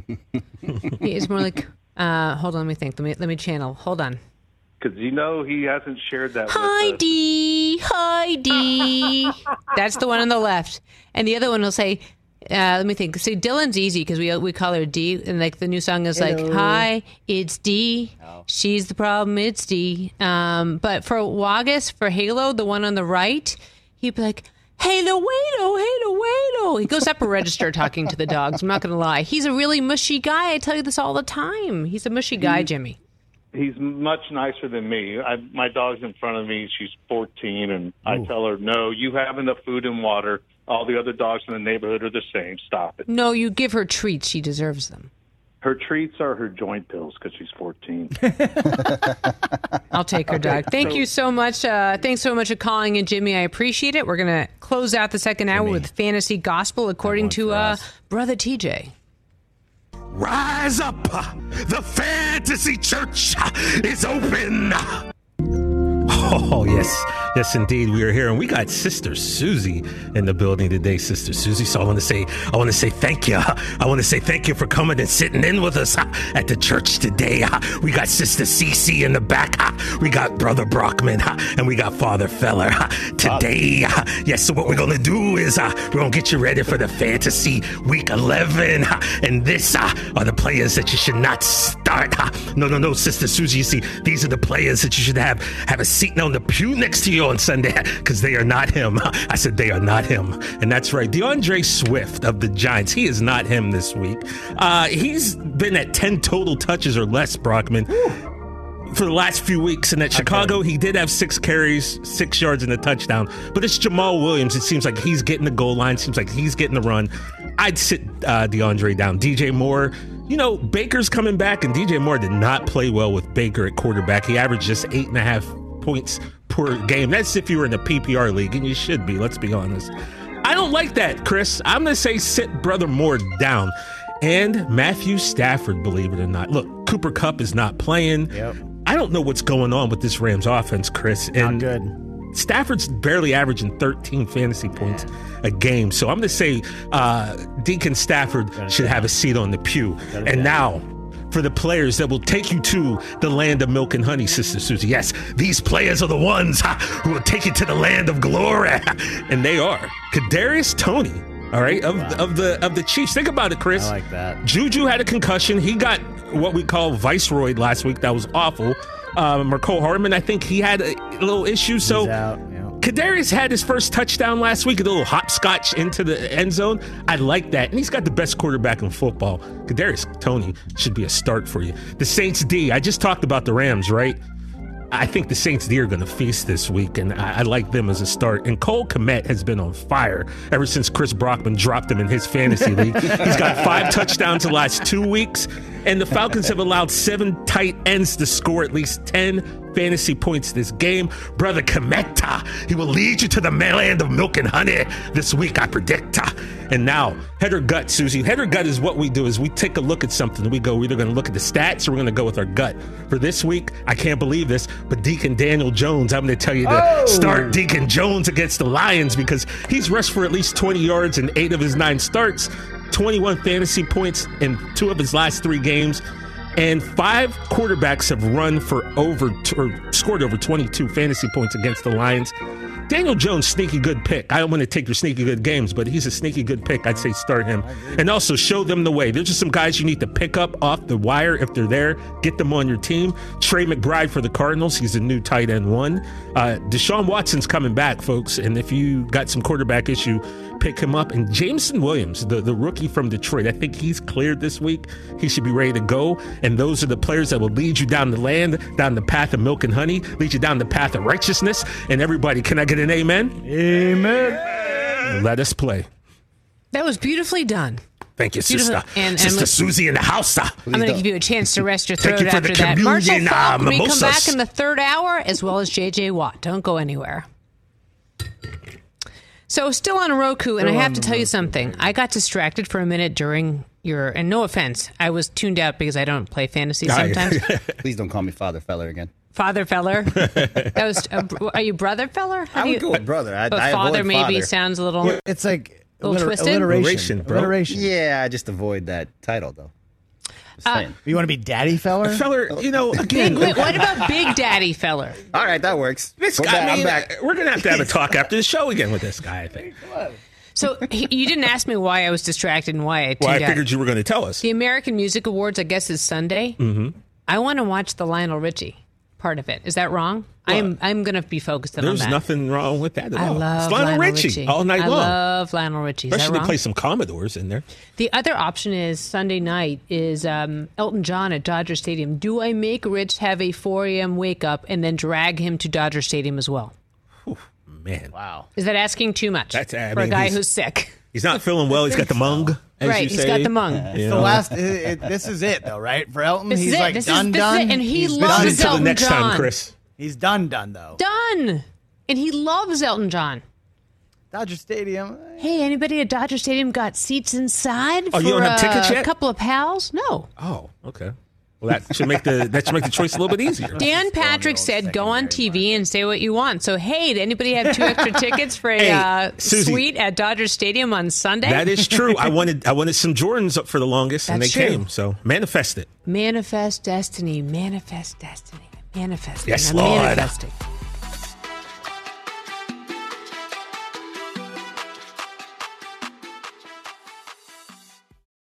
He is more like, uh, hold on, let me think. Let me, let me channel. Hold on. Because you know he hasn't shared that Hi, with us. Dee. Hi, Dee. That's the one on the left. And the other one will say, uh, let me think. See, Dylan's easy because we we call her Dee. And like the new song is Hello. like, hi, it's Dee. Oh. She's the problem, it's Dee. Um, but for Wagus, for Halo, the one on the right, he'd be like, Halo, Wado, Halo, Wado. He goes up a register talking to the dogs. I'm not going to lie. He's a really mushy guy. I tell you this all the time. He's a mushy guy, He- Jimmy. He's much nicer than me. I, my dog's in front of me. She's fourteen, and I tell her, no, you have enough food and water. All the other dogs in the neighborhood are the same. Stop it. No, you give her treats. She deserves them. Her treats are her joint pills because she's fourteen. I'll take her, Okay, dog. Thank so- you so much. Uh, thanks so much for calling in, Jimmy. I appreciate it. We're going to close out the second hour with Fantasy Gospel according to uh, Brother T J. Rise up. The Fantasy Church is open. Oh, yes. Yes, indeed. We are here, and we got Sister Susie in the building today, Sister Susie. So I want to say, I want to say thank you. I want to say thank you for coming and sitting in with us at the church today. We got Sister Cece in the back. We got Brother Brockman, and we got Father Feller today. Yes, so what we're going to do is uh, we're going to get you ready for the Fantasy Week eleven. And this uh, are the players that you should not start. No, no, no, Sister Susie. You see, these are the players that you should have, have a seat on the pew next to you on Sunday, because they are not him. I said they are not him. And that's right. DeAndre Swift of the Giants, he is not him this week. Uh, he's been at ten total touches or less, Brockman, for the last few weeks. And at Chicago, he did have six carries, six yards and a touchdown. But it's Jamal Williams. It seems like he's getting the goal line. Seems like he's getting the run. I'd sit uh, DeAndre down. D J Moore, you know, Baker's coming back, and D J Moore did not play well with Baker at quarterback. He averaged just eight and a half points per game. That's if you were in the P P R league, and you should be, let's be honest. I don't like that, Chris. I'm going to say sit Brother Moore down. And Matthew Stafford, believe it or not. Look, Cooper Kupp is not playing. Yep. I don't know what's going on with this Rams offense, Chris. And Not good. Stafford's barely averaging thirteen fantasy points a game. So I'm going to say uh, Deacon Stafford should have a seat on the pew. And now, for the players that will take you to the land of milk and honey, Sister Susie. Yes, these players are the ones ha, who will take you to the land of glory. And they are Kadarius Toney, all right, of, wow. of the of the Chiefs. Think about it, Chris. I like that. Juju had a concussion. He got what we call Viceroy last week. That was awful. Uh, Mecole Hardman, I think he had a little issue. So He's out, yeah. Kadarius had his first touchdown last week, a little hopscotch into the end zone. I like that. And he's got the best quarterback in football. Kadarius Toney should be a start for you. The Saints D, I just talked about the Rams, right? I think the Saints D are going to feast this week, and I, I like them as a start. And Cole Kmet has been on fire ever since Chris Brockman dropped him in his fantasy league. He's got five touchdowns the last two weeks, and the Falcons have allowed seven tight ends to score at least ten fantasy points this game. Brother Kmet, he will lead you to the land of milk and honey this week, I predict. And now, head or gut, Susie. Head or gut is what we do, is we take a look at something. We go, we're either going to look at the stats or we're going to go with our gut. For this week, I can't believe this, but Deacon Daniel Jones, I'm going to tell you to Oh! start Deacon Jones against the Lions, because he's rushed for at least twenty yards in eight of his nine starts, twenty-one fantasy points in two of his last three games. And five quarterbacks have run for over or scored over twenty-two fantasy points against the Lions. Daniel Jones, sneaky good pick. I don't want to take your sneaky good games, but he's a sneaky good pick. I'd say start him. And also show them the way. There's just some guys you need to pick up off the wire if they're there. Get them on your team. Trey McBride for the Cardinals. He's a new tight end one. Uh, Deshaun Watson's coming back, folks. And if you got some quarterback issue, pick him up. And Jameson Williams, the, the rookie from Detroit, I think he's cleared this week. He should be ready to go. And those are the players that will lead you down the land, down the path of milk and honey, lead you down the path of righteousness. And everybody, can I get an amen? Amen. Let us play. That was beautifully done. Thank you, Beautiful. sister. And- and sister let's- Susie in the house. uh. I'm going to give you a chance to rest your Thank throat you for after the that. Marshall communion, Falk, uh, when we come mimosas. back in the third hour, as well as J J Watt. Don't go anywhere. So still on Roku, and Still I have on to tell you something. I got distracted for a minute during your, and no offense, I was tuned out because I don't play fantasy sometimes. Please don't call me Father Feller again. Father Feller. That was. Uh, are you Brother Feller? How I do would you, go with brother. I, but I father avoid maybe father. sounds a little. It's like little alliter- twisted? alliteration. Alliteration, bro. Alliteration. Yeah, I just avoid that title though. Just Uh, saying. You want to be Daddy Feller? Feller, you know, Big, again. wait, what about Big Daddy Feller? All right, that works. This We're guy, back. I I'm mean, back. we're going to have to have a talk after the show again with this guy, I think. So he, you didn't ask me why I was distracted and why I tuned Well, I out. figured you were going to tell us. The American Music Awards, I guess, is Sunday. Mm-hmm. I want to watch the Lionel Richie part of it. Is that wrong? I'm I'm going to be focused on There's that. nothing wrong with that at I all. love it's Lionel, Lionel Richie, Richie all night I long. love Lionel Richie. Is that Especially to wrong? play some Commodores in there. The other option is Sunday night is um, Elton John at Dodger Stadium. Do I make Rich have a four a.m. wake up and then drag him to Dodger Stadium as well? Man. Wow. Is that asking too much That's, I for a mean, guy he's- who's sick? He's not feeling well. He's got the mung, as Right, you he's say. got the mung. You It's know. the last. It, it, this is it, though, right? For Elton, This is he's it. like This is- done, this is done. it. And he He's loves done. Until the Elton next time, John. Chris. He's done, done though. Done. And he loves Elton John. Dodger Stadium. Hey, anybody at Dodger Stadium got seats inside Oh, for you don't have tickets uh, yet? a couple of pals? No. Oh, okay. Well, that should make the that should make the choice a little bit easier. Dan Patrick said, "Go on T V and say what you want." So, hey, did anybody have two extra tickets for a Hey, uh, Susie. suite at Dodger Stadium on Sunday? That is true. I wanted I wanted some Jordans up for the longest, and they That's true. came. So manifest it. Manifest destiny. Manifest destiny. Manifesting. Yes, I'm Lord. manifesting.